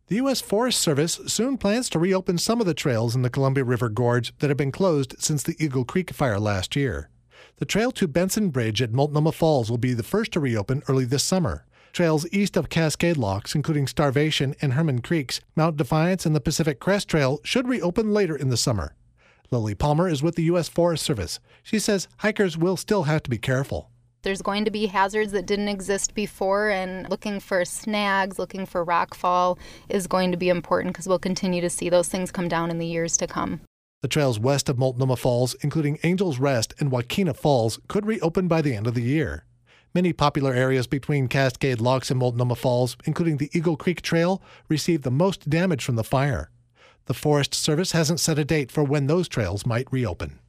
The U.S. Forest Service soon plans to reopen some of the trails in the Columbia River Gorge that have been closed since the Eagle Creek fire last year. The trail to Benson Bridge at Multnomah Falls will be the first to reopen early this summer. Trails east of Cascade Locks, including Starvation and Herman Creeks, Mount Defiance, and the Pacific Crest Trail should reopen later in the summer. Lily Palmer is with the U.S. Forest Service. She says hikers will still have to be careful. There's going to be hazards that didn't exist before, and looking for snags, looking for rockfall is going to be important because we'll continue to see those things come down in the years to come. The trails west of Multnomah Falls, including Angel's Rest and Wakena Falls, could reopen by the end of the year. Many popular areas between Cascade Locks and Multnomah Falls, including the Eagle Creek Trail, received the most damage from the fire. The Forest Service hasn't set a date for when those trails might reopen.